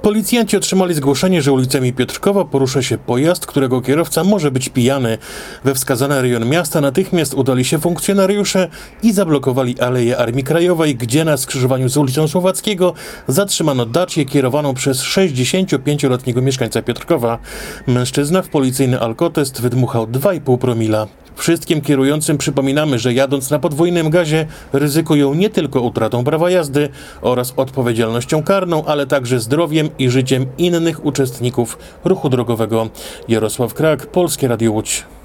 Policjanci otrzymali zgłoszenie, że ulicami Piotrkowa porusza się pojazd, którego kierowca może być pijany. We wskazany rejon miasta natychmiast udali się funkcjonariusze i zablokowali Aleję Armii Krajowej, gdzie na skrzyżowaniu z ulicą Słowackiego zatrzymano Dacię kierowaną przez 65-letniego mieszkańca Piotrkowa. Mężczyzna w policyjny alkotest wydmuchał 2,5 promila. Wszystkim kierującym przypominamy, że jadąc na podwójnym gazie ryzykują nie tylko utratą prawa jazdy oraz odpowiedzialnością karną, ale także zdrowiem i życiem innych uczestników ruchu drogowego. Jarosław Krak, Polskie Radio Łódź.